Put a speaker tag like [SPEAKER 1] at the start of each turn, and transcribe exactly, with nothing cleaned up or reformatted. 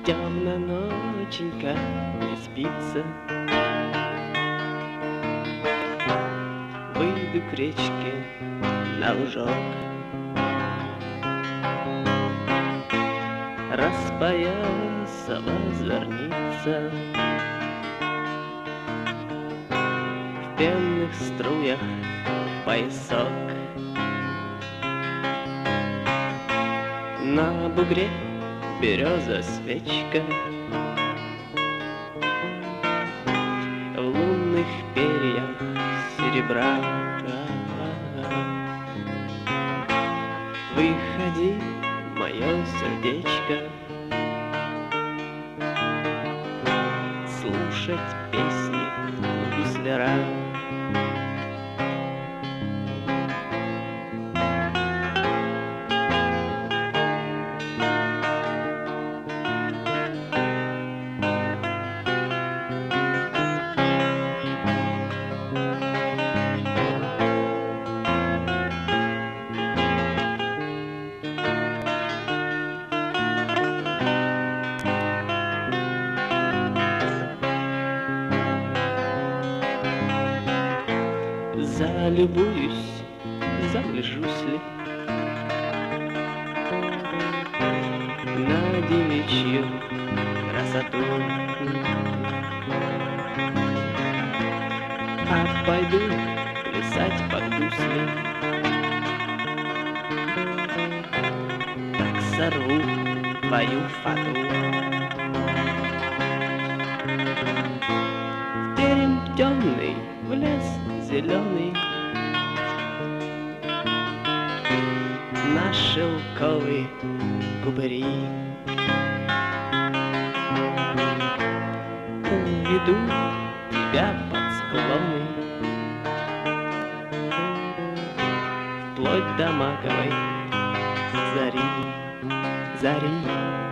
[SPEAKER 1] Темно ноченька, не спится. Выйду к речке на лужок, распоясала зорница. В пенных струях поясок. На бугре береза свечка, в лунных перьях серебра. Выходи, мое сердечко, слушать песни гусляра. Залюбуюсь, загляжусь ли на девичью красоту, а пойду плясать под гусли, так сорву твою фату. В терем темный, в лес зеленый, на шелковые кубари уведу тебя под склоны, вплоть до маковой зари, зари.